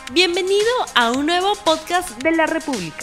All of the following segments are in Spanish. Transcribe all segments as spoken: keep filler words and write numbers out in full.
Bienvenido a un nuevo podcast de la República.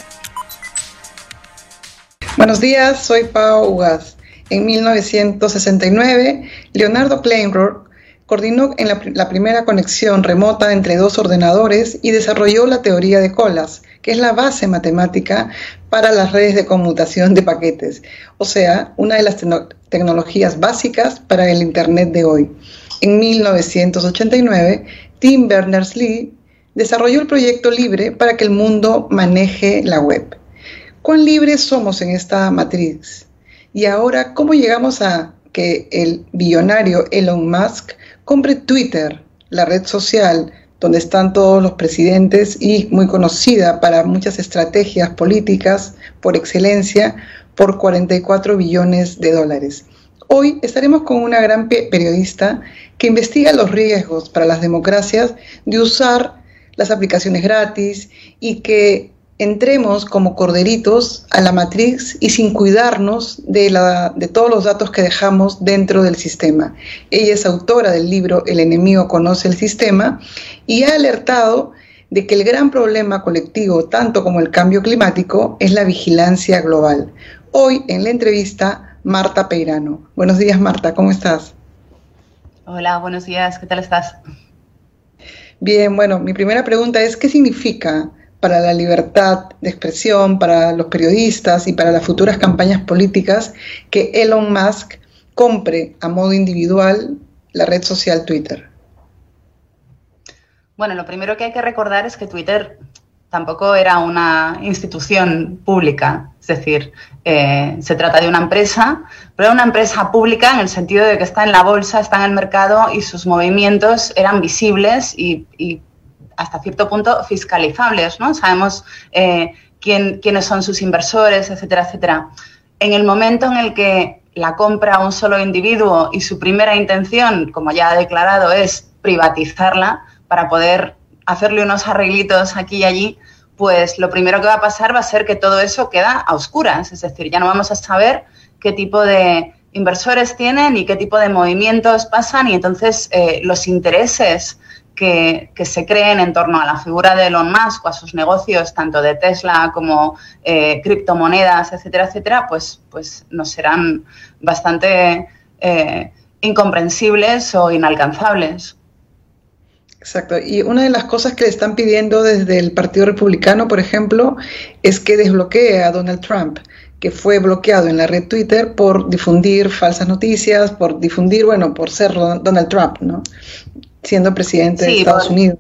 Buenos días, soy Pao Ugaz. En mil novecientos sesenta y nueve, Leonardo Kleinrock coordinó en la, la primera conexión remota entre dos ordenadores y desarrolló la teoría de colas, que es la base matemática para las redes de conmutación de paquetes, o sea, una de las te- tecnologías básicas para el Internet de hoy. En mil novecientos ochenta y nueve, Tim Berners-Lee desarrolló el proyecto libre para que el mundo maneje la web. ¿Cuán libres somos en esta matriz? Y ahora, ¿cómo llegamos a que el billonario Elon Musk compre Twitter, la red social donde están todos los presidentes y muy conocida para muchas estrategias políticas por excelencia, por cuarenta y cuatro billones de dólares? Hoy estaremos con una gran periodista que investiga los riesgos para las democracias de usar las aplicaciones gratis y que entremos como corderitos a la matriz y sin cuidarnos de, la, de todos los datos que dejamos dentro del sistema. Ella es autora del libro El enemigo conoce el sistema y ha alertado de que el gran problema colectivo, tanto como el cambio climático, es la vigilancia global. Hoy en la entrevista, Marta Peirano. Buenos días, Marta, ¿cómo estás? Hola, buenos días, ¿qué tal estás? Bien, bueno, mi primera pregunta es, ¿qué significa para la libertad de expresión, para los periodistas y para las futuras campañas políticas que Elon Musk compre a modo individual la red social Twitter? Bueno, lo primero que hay que recordar es que Twitter tampoco era una institución pública, es decir, eh, se trata de una empresa, pero una empresa pública en el sentido de que está en la bolsa, está en el mercado y sus movimientos eran visibles y, y hasta cierto punto fiscalizables, ¿no? Sabemos eh, quién, quiénes son sus inversores, etcétera, etcétera. En el momento en el que la compra a un solo individuo y su primera intención, como ya ha declarado, es privatizarla para poder hacerle unos arreglitos aquí y allí, pues lo primero que va a pasar va a ser que todo eso queda a oscuras, es decir, ya no vamos a saber qué tipo de inversores tienen y qué tipo de movimientos pasan y entonces eh, los intereses que, que se creen en torno a la figura de Elon Musk o a sus negocios, tanto de Tesla como eh, criptomonedas, etcétera, etcétera, pues, pues nos serán bastante eh, incomprensibles o inalcanzables. Exacto, y una de las cosas que le están pidiendo desde el Partido Republicano, por ejemplo, es que desbloquee a Donald Trump, que fue bloqueado en la red Twitter por difundir falsas noticias, por difundir, bueno, por ser Donald Trump, ¿no? Siendo presidente sí, de Estados por, Unidos.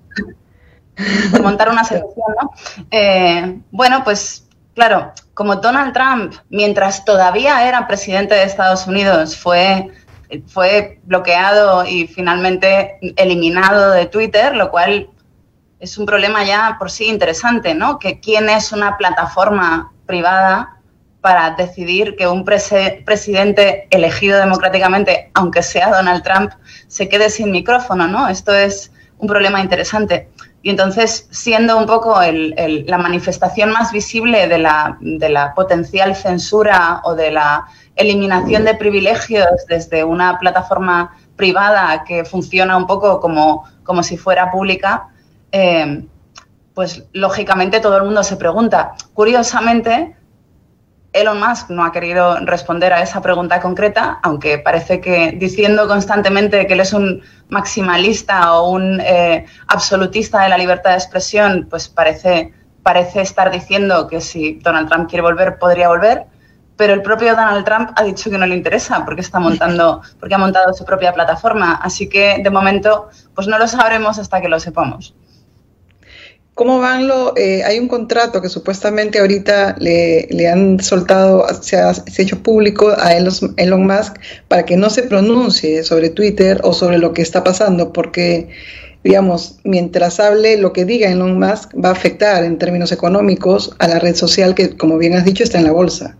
Por montar una selección, ¿no? Eh, bueno, pues claro, como Donald Trump, mientras todavía era presidente de Estados Unidos, fue... fue bloqueado y finalmente eliminado de Twitter, lo cual es un problema ya por sí interesante, ¿no? Que quién es una plataforma privada para decidir que un prese- presidente elegido democráticamente, aunque sea Donald Trump, se quede sin micrófono, ¿no? Esto es un problema interesante. Y entonces, siendo un poco el, el, la manifestación más visible de la, de la potencial censura o de la eliminación de privilegios desde una plataforma privada que funciona un poco como, como si fuera pública, eh, pues lógicamente todo el mundo se pregunta. Curiosamente, Elon Musk no ha querido responder a esa pregunta concreta, aunque parece que diciendo constantemente que él es un maximalista o un eh, absolutista de la libertad de expresión, pues parece, parece estar diciendo que si Donald Trump quiere volver, podría volver. Pero el propio Donald Trump ha dicho que no le interesa porque está montando, porque ha montado su propia plataforma. Así que, de momento, pues no lo sabremos hasta que lo sepamos. ¿Cómo van lo? Eh, hay un contrato que supuestamente ahorita le, le han soltado, se ha, se ha hecho público a Elon, Elon Musk para que no se pronuncie sobre Twitter o sobre lo que está pasando, porque, digamos, mientras hable, lo que diga Elon Musk va a afectar en términos económicos a la red social que, como bien has dicho, está en la bolsa.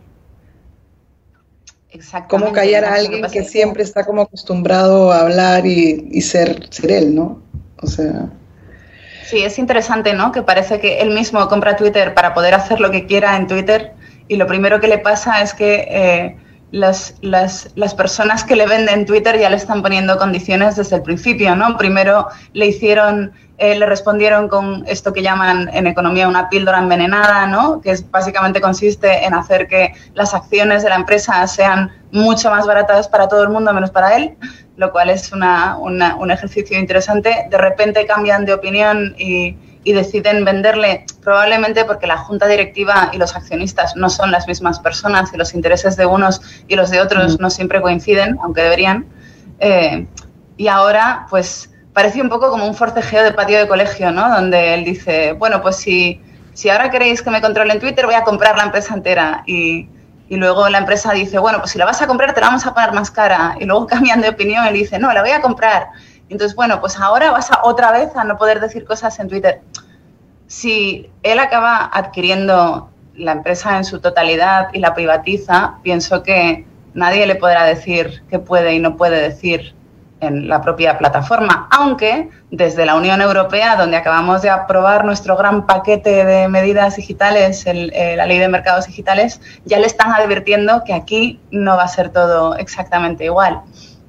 ¿Cómo callar a alguien que, que siempre está como acostumbrado a hablar y, y ser, ser él, ¿no? O sea... Sí, es interesante, ¿no? Que parece que él mismo compra Twitter para poder hacer lo que quiera en Twitter y lo primero que le pasa es que eh, las, las, las personas que le venden Twitter ya le están poniendo condiciones desde el principio, ¿no? Primero le hicieron, eh, le respondieron con esto que llaman en economía una píldora envenenada, ¿no? Que es, básicamente consiste en hacer que las acciones de la empresa sean mucho más baratas para todo el mundo menos para él, lo cual es una, una, un ejercicio interesante. De repente cambian de opinión y, y deciden venderle, probablemente porque la junta directiva y los accionistas no son las mismas personas y los intereses de unos y los de otros no siempre coinciden, aunque deberían. Eh, y ahora, pues, parece un poco como un forcejeo de patio de colegio, ¿no? Donde él dice, bueno, pues si, si ahora queréis que me controlen Twitter, voy a comprar la empresa entera. Y... Y luego la empresa dice, bueno, pues si la vas a comprar te la vamos a poner más cara. Y luego cambian de opinión y dice, no, la voy a comprar. Y entonces, bueno, pues ahora vas a otra vez a no poder decir cosas en Twitter. Si él acaba adquiriendo la empresa en su totalidad y la privatiza, pienso que nadie le podrá decir qué puede y no puede decir en la propia plataforma, aunque desde la Unión Europea, donde acabamos de aprobar nuestro gran paquete de medidas digitales, el, eh, la ley de mercados digitales, ya le están advirtiendo que aquí no va a ser todo exactamente igual.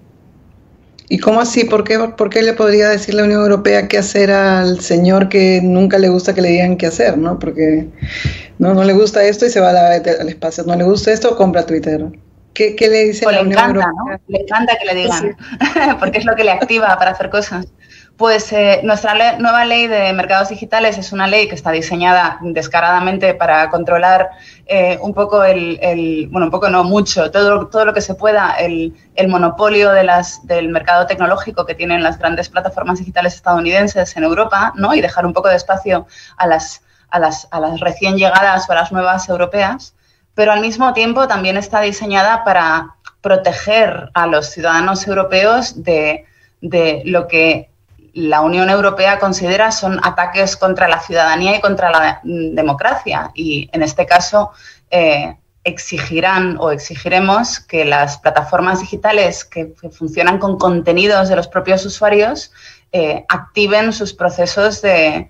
¿Y cómo así? ¿Por qué, por qué le podría decir la Unión Europea qué hacer al señor que nunca le gusta que le digan qué hacer, ¿no? Porque no, no le gusta esto y se va a la, al espacio. No le gusta esto, compra Twitter. ¿Qué, qué le dice pues la le Unión encanta, Europea? ¿no? Le encanta que le digan, Sí. porque es lo que le activa para hacer cosas. Pues eh, nuestra le nueva ley de mercados digitales es una ley que está diseñada descaradamente para controlar eh, un poco el, el, bueno, un poco no mucho, todo, todo lo que se pueda, el, el monopolio de las, del mercado tecnológico que tienen las grandes plataformas digitales estadounidenses en Europa, ¿no? Y dejar un poco de espacio a las, a las, a las recién llegadas o a las nuevas europeas. Pero al mismo tiempo también está diseñada para proteger a los ciudadanos europeos de, de lo que la Unión Europea considera son ataques contra la ciudadanía y contra la democracia. Y en este caso eh, exigirán o exigiremos que las plataformas digitales que, que funcionan con contenidos de los propios usuarios eh, activen sus procesos de...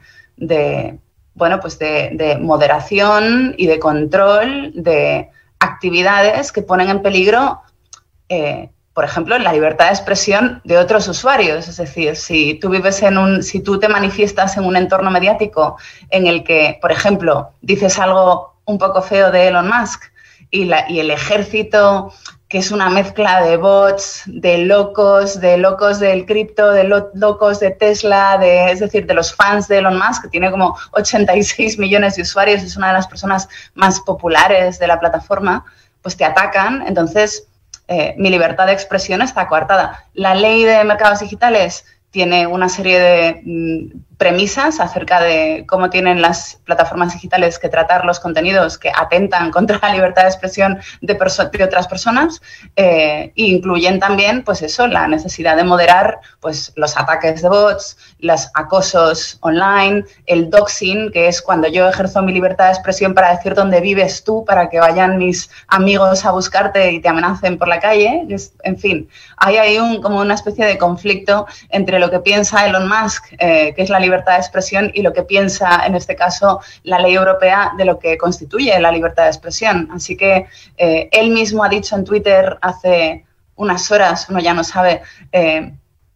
de bueno, pues de, de moderación y de control de actividades que ponen en peligro, eh, por ejemplo, la libertad de expresión de otros usuarios. Es decir, si tú vives en un, si tú te manifiestas en un entorno mediático en el que, por ejemplo, dices algo un poco feo de Elon Musk y, la, y el ejército, que es una mezcla de bots, de locos, de locos del cripto, de lo, locos de Tesla, de, es decir, de los fans de Elon Musk, que tiene como ochenta y seis millones de usuarios, es una de las personas más populares de la plataforma, pues te atacan. Entonces, eh, mi libertad de expresión está coartada. La ley de mercados digitales tiene una serie de mm, premisas acerca de cómo tienen las plataformas digitales que tratar los contenidos que atentan contra la libertad de expresión de, de otras personas, eh, e incluyen también, pues eso, la necesidad de moderar pues, los ataques de bots, los acosos online, el doxing, que es cuando yo ejerzo mi libertad de expresión para decir dónde vives tú, para que vayan mis amigos a buscarte y te amenacen por la calle. Es, en fin, hay ahí un, como una especie de conflicto entre lo que piensa Elon Musk, eh, que es la libertad de expresión, y lo que piensa, en este caso, la ley europea de lo que constituye la libertad de expresión. Así que eh, él mismo ha dicho en Twitter hace unas horas, uno ya no sabe, eh,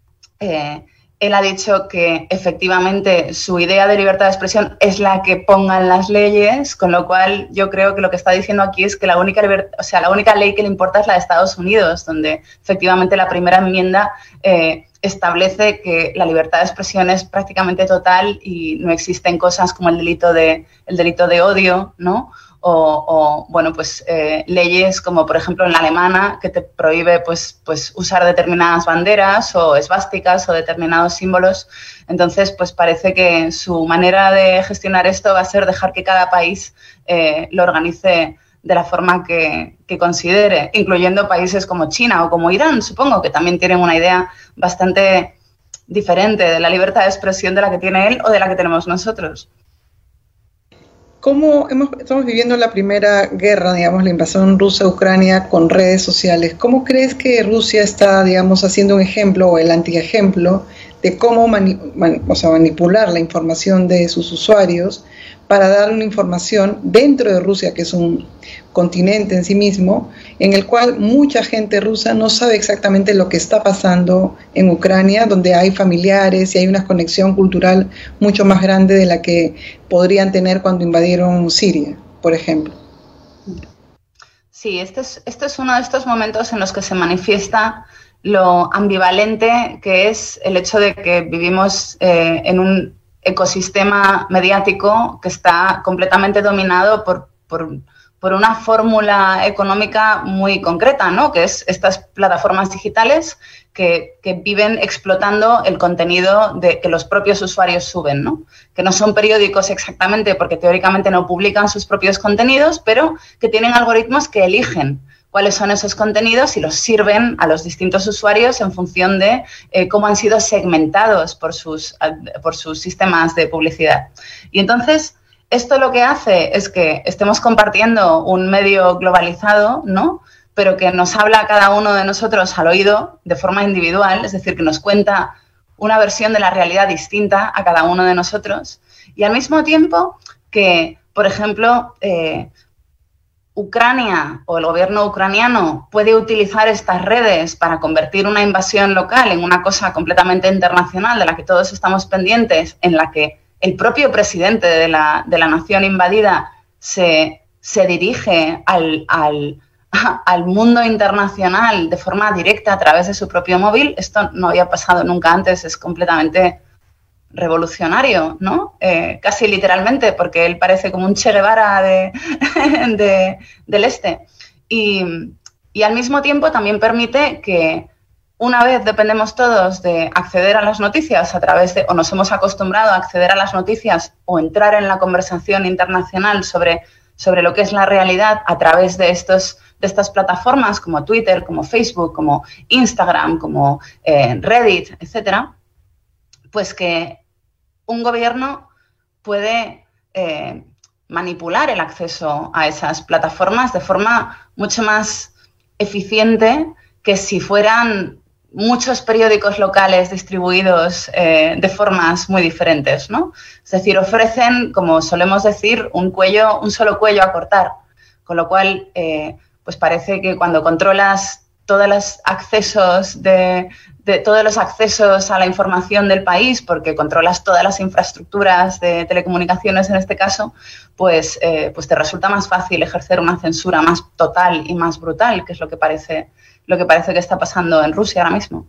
eh, él ha dicho que efectivamente su idea de libertad de expresión es la que pongan las leyes, con lo cual yo creo que lo que está diciendo aquí es que la única, o sea, la única ley que le importa es la de Estados Unidos, donde efectivamente la primera enmienda eh, establece que la libertad de expresión es prácticamente total y no existen cosas como el delito de, el delito de odio, ¿no? O, o bueno, pues eh, leyes como, por ejemplo, en la alemana, que te prohíbe pues, pues usar determinadas banderas o esvásticas o determinados símbolos. Entonces, pues parece que su manera de gestionar esto va a ser dejar que cada país eh, lo organice de la forma que, que considere, incluyendo países como China o como Irán, supongo, que también tienen una idea bastante diferente de la libertad de expresión de la que tiene él o de la que tenemos nosotros. ¿Cómo hemos, estamos viviendo la primera guerra, digamos, la invasión rusa a Ucrania con redes sociales? ¿Cómo crees que Rusia está, digamos, haciendo un ejemplo o el antiejemplo de cómo mani man o sea, manipular la información de sus usuarios para dar una información dentro de Rusia, que es un continente en sí mismo, en el cual mucha gente rusa no sabe exactamente lo que está pasando en Ucrania, donde hay familiares y hay una conexión cultural mucho más grande de la que podrían tener cuando invadieron Siria, por ejemplo. Sí, este es, este es uno de estos momentos en los que se manifiesta lo ambivalente que es el hecho de que vivimos eh, en un ecosistema mediático que está completamente dominado por, por, por una fórmula económica muy concreta, ¿no? Que es estas plataformas digitales que, que viven explotando el contenido de, que los propios usuarios suben, ¿no? Que no son periódicos exactamente porque teóricamente no publican sus propios contenidos, pero que tienen algoritmos que eligen cuáles son esos contenidos y los sirven a los distintos usuarios en función de eh, cómo han sido segmentados por sus, por sus sistemas de publicidad. Y entonces, esto lo que hace es que estemos compartiendo un medio globalizado, ¿no? Pero que nos habla a cada uno de nosotros al oído de forma individual, es decir, que nos cuenta una versión de la realidad distinta a cada uno de nosotros. Y al mismo tiempo que, por ejemplo, eh, Ucrania o el gobierno ucraniano puede utilizar estas redes para convertir una invasión local en una cosa completamente internacional de la que todos estamos pendientes, en la que el propio presidente de la, de la nación invadida se, se dirige al, al, al mundo internacional de forma directa a través de su propio móvil. Esto no había pasado nunca antes, es completamente revolucionario, ¿no? Eh, casi literalmente, porque él parece como un Che Guevara de, de, del este. Y, y al mismo tiempo también permite que una vez dependemos todos de acceder a las noticias a través de, o nos hemos acostumbrado a acceder a las noticias o entrar en la conversación internacional sobre, sobre lo que es la realidad a través de, estos, de estas plataformas como Twitter, como Facebook, como Instagram, como eh, Reddit, etcétera, pues que un gobierno puede eh, manipular el acceso a esas plataformas de forma mucho más eficiente que si fueran muchos periódicos locales distribuidos eh, de formas muy diferentes, ¿no? Es decir, ofrecen, como solemos decir, un cuello, un solo cuello a cortar, con lo cual, eh, pues parece que cuando controlas todos los accesos de, de todos los accesos a la información del país, porque controlas todas las infraestructuras de telecomunicaciones en este caso, pues, eh, pues te resulta más fácil ejercer una censura más total y más brutal, que es lo que parece, lo que parece que está pasando en Rusia ahora mismo.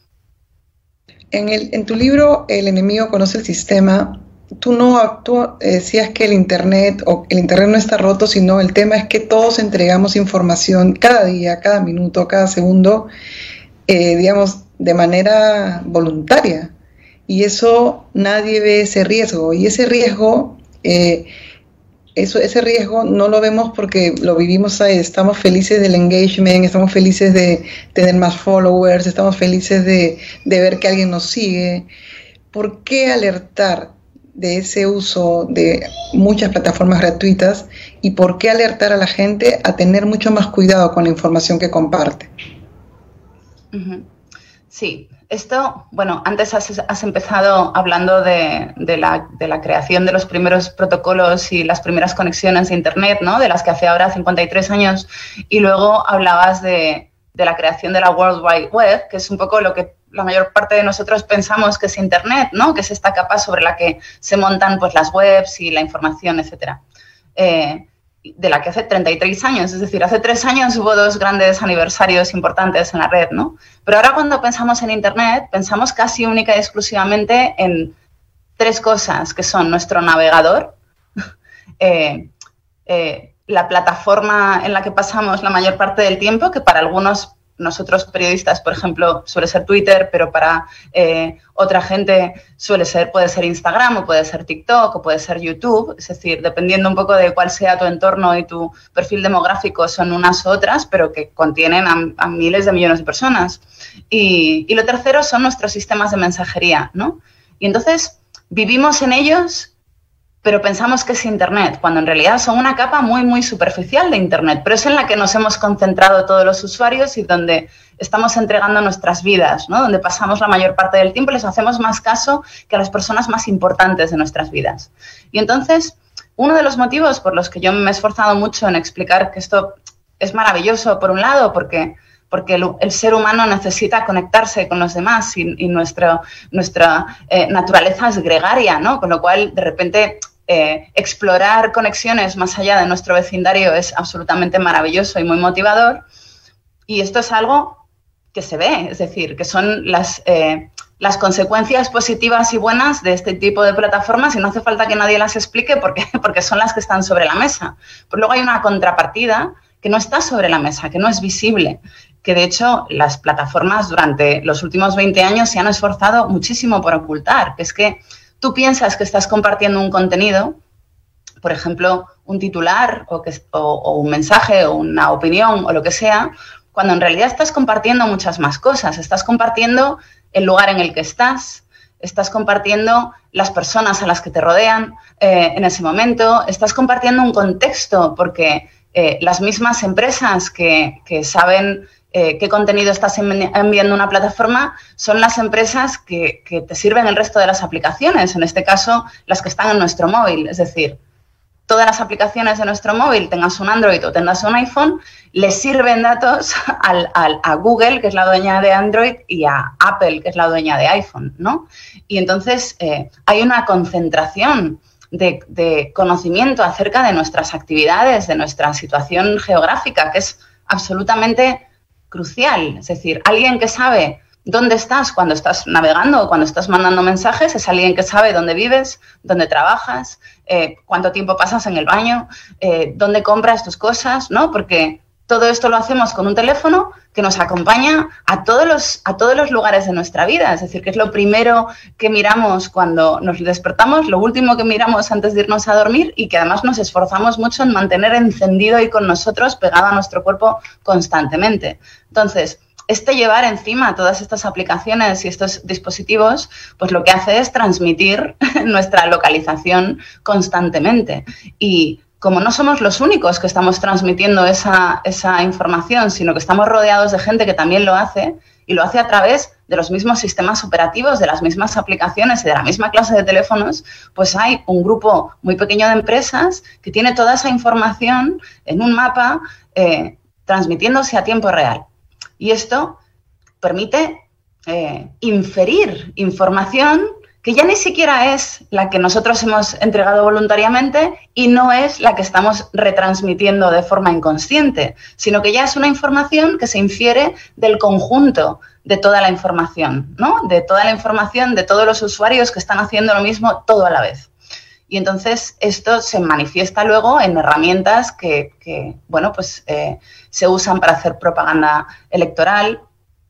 En, el, en tu libro, El enemigo conoce el sistema, tú no tú decías que el Internet, o el Internet no está roto, sino el tema es que todos entregamos información cada día, cada minuto, cada segundo, eh, digamos, de manera voluntaria. Y eso, nadie ve ese riesgo. Y ese riesgo, eh, eso, ese riesgo no lo vemos porque lo vivimos ahí. Estamos felices del engagement, estamos felices de tener más followers, estamos felices de, de ver que alguien nos sigue. ¿Por qué alertar de ese uso de muchas plataformas gratuitas y por qué alertar a la gente a tener mucho más cuidado con la información que comparte? Uh-huh. Sí, esto, bueno, antes has, has empezado hablando de, de, la, de la creación de los primeros protocolos y las primeras conexiones de Internet, ¿no? De las que hace ahora cincuenta y tres años, y luego hablabas de, de la creación de la World Wide Web, que es un poco lo que la mayor parte de nosotros pensamos que es Internet, ¿no? Que es esta capa sobre la que se montan pues, las webs y la información, etcétera. Eh, de la que hace treinta y tres años, es decir, hace tres años hubo dos grandes aniversarios importantes en la red, ¿no? Pero ahora cuando pensamos en Internet, pensamos casi única y exclusivamente en tres cosas, que son nuestro navegador, eh, eh, la plataforma en la que pasamos la mayor parte del tiempo, que para algunos nosotros periodistas, por ejemplo, suele ser Twitter, pero para eh, otra gente suele ser, puede ser Instagram o puede ser TikTok o puede ser YouTube. Es decir, dependiendo un poco de cuál sea tu entorno y tu perfil demográfico, son unas u otras, pero que contienen a, a miles de millones de personas. Y, y lo tercero son nuestros sistemas de mensajería, ¿no? Y entonces vivimos en ellos, pero pensamos que es Internet, cuando en realidad son una capa muy, muy superficial de Internet, pero es en la que nos hemos concentrado todos los usuarios y donde estamos entregando nuestras vidas, ¿no? Donde pasamos la mayor parte del tiempo y les hacemos más caso que a las personas más importantes de nuestras vidas. Y entonces, uno de los motivos por los que yo me he esforzado mucho en explicar que esto es maravilloso, por un lado, porque, porque el, el ser humano necesita conectarse con los demás y, y nuestro, nuestra eh, naturaleza es gregaria, ¿no? Con lo cual, de repente, eh, explorar conexiones más allá de nuestro vecindario es absolutamente maravilloso y muy motivador. Y esto es algo que se ve, es decir, que son las, eh, las consecuencias positivas y buenas de este tipo de plataformas y no hace falta que nadie las explique porque, porque son las que están sobre la mesa. Pero luego hay una contrapartida que no está sobre la mesa, que no es visible, que de hecho las plataformas durante los últimos veinte años se han esforzado muchísimo por ocultar, que es que tú piensas que estás compartiendo un contenido, por ejemplo, un titular o, que, o, o un mensaje o una opinión o lo que sea, cuando en realidad estás compartiendo muchas más cosas. Estás compartiendo el lugar en el que estás, estás compartiendo las personas a las que te rodean eh, en ese momento, estás compartiendo un contexto, porque eh, las mismas empresas que, que saben eh, qué contenido estás enviando a una plataforma son las empresas que, que te sirven el resto de las aplicaciones, en este caso las que están en nuestro móvil, es decir, todas las aplicaciones de nuestro móvil, tengas un Android o tengas un iPhone, le sirven datos al, al, a Google, que es la dueña de Android, y a Apple, que es la dueña de iPhone, ¿no? Y entonces eh, hay una concentración de, de conocimiento acerca de nuestras actividades, de nuestra situación geográfica, que es absolutamente crucial. Es decir, alguien que sabe dónde estás cuando estás navegando o cuando estás mandando mensajes es alguien que sabe dónde vives, dónde trabajas, eh, cuánto tiempo pasas en el baño, eh, dónde compras tus cosas, ¿no? Porque todo esto lo hacemos con un teléfono que nos acompaña a todos los, a todos los lugares de nuestra vida. Es decir, que es lo primero que miramos cuando nos despertamos, lo último que miramos antes de irnos a dormir y que además nos esforzamos mucho en mantener encendido y con nosotros, pegado a nuestro cuerpo constantemente. Entonces, este llevar encima todas estas aplicaciones y estos dispositivos, pues lo que hace es transmitir nuestra localización constantemente. Y como no somos los únicos que estamos transmitiendo esa, esa información, sino que estamos rodeados de gente que también lo hace, y lo hace a través de los mismos sistemas operativos, de las mismas aplicaciones y de la misma clase de teléfonos, pues hay un grupo muy pequeño de empresas que tiene toda esa información en un mapa eh, transmitiéndose a tiempo real. Y esto permite eh, inferir información que ya ni siquiera es la que nosotros hemos entregado voluntariamente y no es la que estamos retransmitiendo de forma inconsciente, sino que ya es una información que se infiere del conjunto de toda la información, ¿no? De toda la información de todos los usuarios que están haciendo lo mismo todo a la vez. Y entonces esto se manifiesta luego en herramientas que, que bueno, pues eh, se usan para hacer propaganda electoral,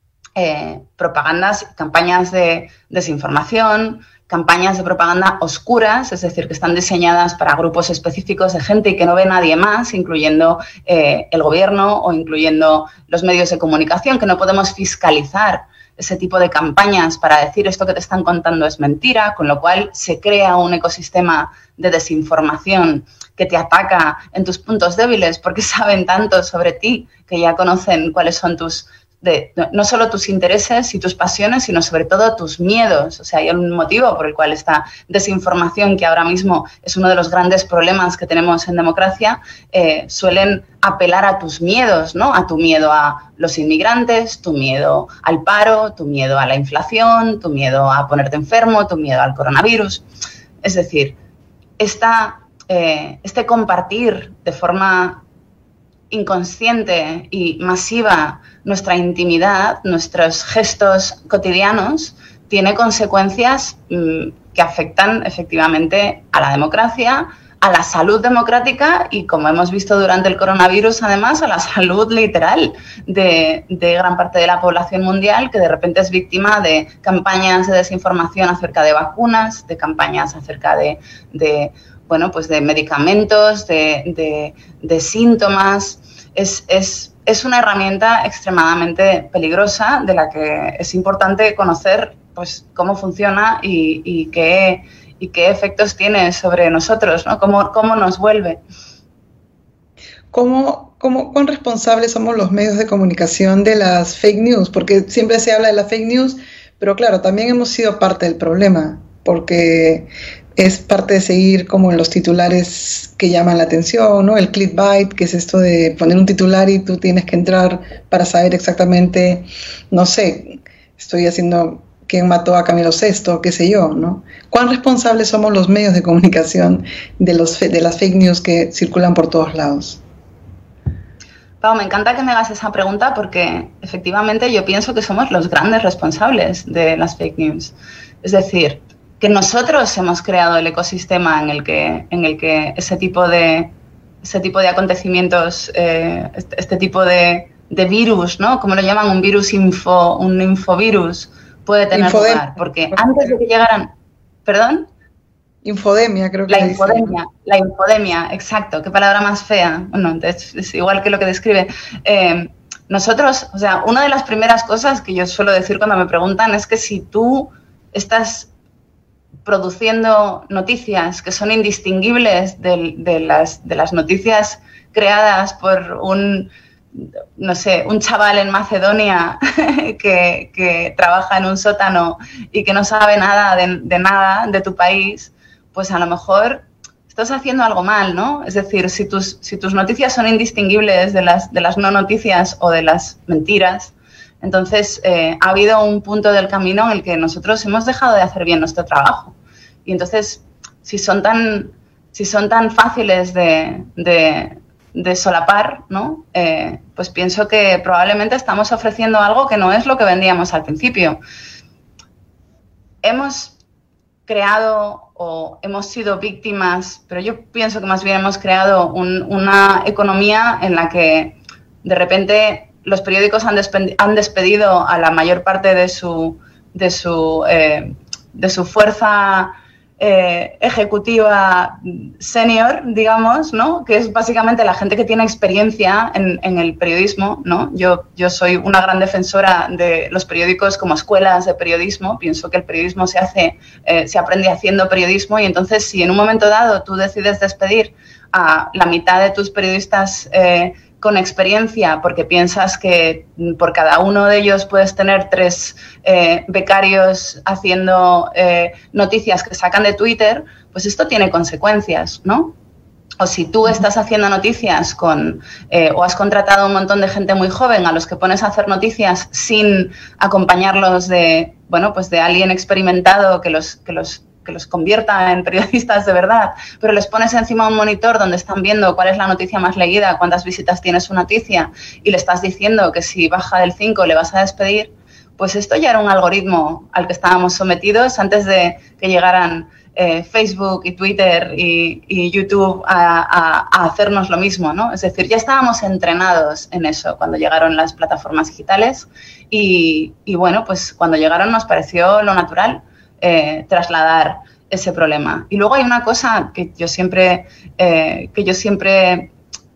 eh, propagandas, campañas de desinformación, campañas de propaganda oscuras, es decir, que están diseñadas para grupos específicos de gente y que no ve nadie más, incluyendo eh, el gobierno o incluyendo los medios de comunicación, que no podemos fiscalizar ese tipo de campañas para decir esto que te están contando es mentira, con lo cual se crea un ecosistema de desinformación que te ataca en tus puntos débiles porque saben tanto sobre ti que ya conocen cuáles son tus, de, no solo tus intereses y tus pasiones, sino sobre todo tus miedos. O sea, hay un motivo por el cual esta desinformación, que ahora mismo es uno de los grandes problemas que tenemos en democracia, eh, suelen apelar a tus miedos, ¿no? A tu miedo a los inmigrantes, tu miedo al paro, tu miedo a la inflación, tu miedo a ponerte enfermo, tu miedo al coronavirus. Es decir, esta, eh, este compartir de forma inconsciente y masiva nuestra intimidad, nuestros gestos cotidianos, tiene consecuencias mmm, que afectan efectivamente a la democracia, a la salud democrática y, como hemos visto durante el coronavirus, además, a la salud literal de, de gran parte de la población mundial, que de repente es víctima de campañas de desinformación acerca de vacunas, de campañas acerca de, de bueno, pues de medicamentos, de, de, de síntomas. Es, es, es una herramienta extremadamente peligrosa de la que es importante conocer pues, cómo funciona y, y qué... y qué efectos tiene sobre nosotros, ¿no? Cómo, cómo nos vuelve. ¿Cómo, cómo, ¿Cuán responsables somos los medios de comunicación de las fake news? Porque siempre se habla de las fake news, pero claro, también hemos sido parte del problema, porque es parte de seguir como en los titulares que llaman la atención, ¿no? El clickbait, que es esto de poner un titular y tú tienes que entrar para saber exactamente, no sé, estoy haciendo quién mató a Camilo sexto, qué sé yo, ¿no? ¿Cuán responsables somos los medios de comunicación de, los, de las fake news que circulan por todos lados? Pau, me encanta que me hagas esa pregunta porque efectivamente yo pienso que somos los grandes responsables de las fake news. Es decir, que nosotros hemos creado el ecosistema en el que, en el que ese tipo de, ese tipo de acontecimientos, eh, este, este tipo de, de virus, ¿no? Como lo llaman, un virus info, un infovirus, puede tener Infodemia. lugar. Porque antes de que llegaran... ¿Perdón? Infodemia, creo que La infodemia, dice. la infodemia, exacto. Qué palabra más fea. Bueno, es, es igual que lo que describe. Eh, nosotros, o sea, una de las primeras cosas que yo suelo decir cuando me preguntan es que si tú estás produciendo noticias que son indistinguibles de, de, las, de las noticias creadas por un, no sé, un chaval en Macedonia que, que trabaja en un sótano y que no sabe nada de, de nada de tu país, pues a lo mejor estás haciendo algo mal, ¿no? Es decir, si tus, si tus noticias son indistinguibles de las, de las no noticias o de las mentiras, entonces eh, ha habido un punto del camino en el que nosotros hemos dejado de hacer bien nuestro trabajo. Y entonces, si son tan, si son tan fáciles de, de, de solapar, ¿no? Eh, pues pienso que probablemente estamos ofreciendo algo que no es lo que vendíamos al principio. Hemos creado o hemos sido víctimas, pero yo pienso que más bien hemos creado un, una economía en la que de repente los periódicos han, despedido, han despedido a la mayor parte de su, de su, eh, de su fuerza eh, ejecutiva senior, digamos, ¿no? Que es básicamente la gente que tiene experiencia en, en el periodismo, ¿no? Yo, yo soy una gran defensora de los periódicos como escuelas de periodismo. Pienso que el periodismo se hace, eh, se aprende haciendo periodismo y entonces si en un momento dado tú decides despedir a la mitad de tus periodistas eh, con experiencia porque piensas que por cada uno de ellos puedes tener tres eh, becarios haciendo eh, noticias que sacan de Twitter, pues esto tiene consecuencias, ¿no? O si tú estás haciendo noticias con eh, o has contratado a un montón de gente muy joven a los que pones a hacer noticias sin acompañarlos de, bueno, pues de alguien experimentado que los, que los que los convierta en periodistas de verdad, pero les pones encima un monitor donde están viendo cuál es la noticia más leída, cuántas visitas tiene su noticia y le estás diciendo que si baja del cinco le vas a despedir, pues esto ya era un algoritmo al que estábamos sometidos antes de que llegaran eh, Facebook y Twitter y, y YouTube a, a, a hacernos lo mismo, ¿no? Es decir, ya estábamos entrenados en eso cuando llegaron las plataformas digitales y, y bueno, pues cuando llegaron nos pareció lo natural Eh, trasladar ese problema. Y luego hay una cosa que yo siempre, eh, que yo siempre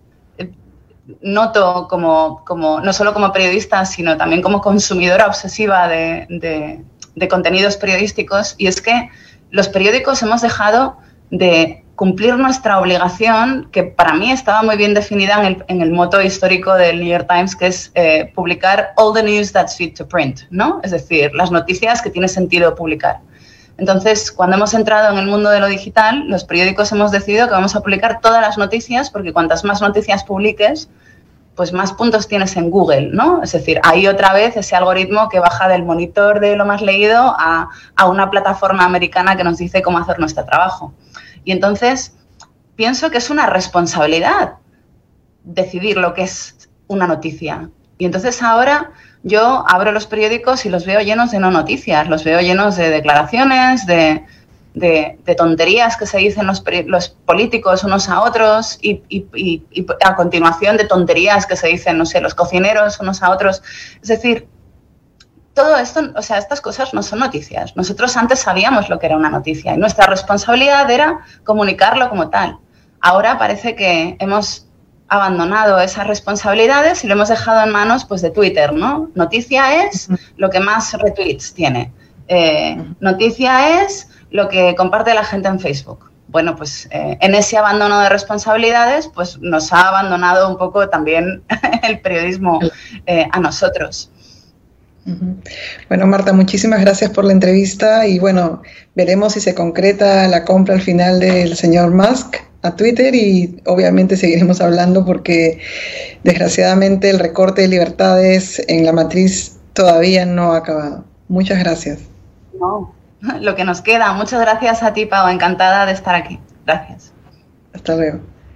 noto como, como, no solo como periodista, sino también como consumidora obsesiva de, de, de contenidos periodísticos, y es que los periódicos hemos dejado de cumplir nuestra obligación, que para mí estaba muy bien definida en el, en el moto histórico del New York Times, que es eh, publicar all the news that's fit to print, ¿no? Es decir, las noticias que tiene sentido publicar. Entonces, cuando hemos entrado en el mundo de lo digital, los periódicos hemos decidido que vamos a publicar todas las noticias, porque cuantas más noticias publiques, pues más puntos tienes en Google, ¿no? Es decir, ahí otra vez ese algoritmo que baja del monitor de lo más leído a, a una plataforma americana que nos dice cómo hacer nuestro trabajo. Y entonces, pienso que es una responsabilidad decidir lo que es una noticia. Y entonces ahora yo abro los periódicos y los veo llenos de no noticias, los veo llenos de declaraciones, de, de, de tonterías que se dicen los, los políticos unos a otros y, y, y, y a continuación de tonterías que se dicen, no sé, los cocineros unos a otros. Es decir, todo esto, o sea, estas cosas no son noticias. Nosotros antes sabíamos lo que era una noticia y nuestra responsabilidad era comunicarlo como tal. Ahora parece que hemos abandonado esas responsabilidades y lo hemos dejado en manos pues, de Twitter, ¿no? Noticia es lo que más retweets tiene. Eh, noticia es lo que comparte la gente en Facebook. Bueno, pues eh, en ese abandono de responsabilidades pues nos ha abandonado un poco también el periodismo eh, a nosotros. Uh-huh. Bueno, Marta, muchísimas gracias por la entrevista y bueno, veremos si se concreta la compra al final del señor Musk a Twitter y obviamente seguiremos hablando porque desgraciadamente el recorte de libertades en la matriz todavía no ha acabado. Muchas gracias. No, lo que nos queda. Muchas gracias a ti, Pau. Encantada de estar aquí. Gracias. Hasta luego.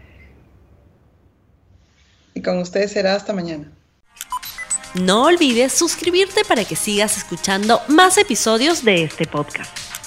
Y con ustedes será hasta mañana. No olvides suscribirte para que sigas escuchando más episodios de este podcast.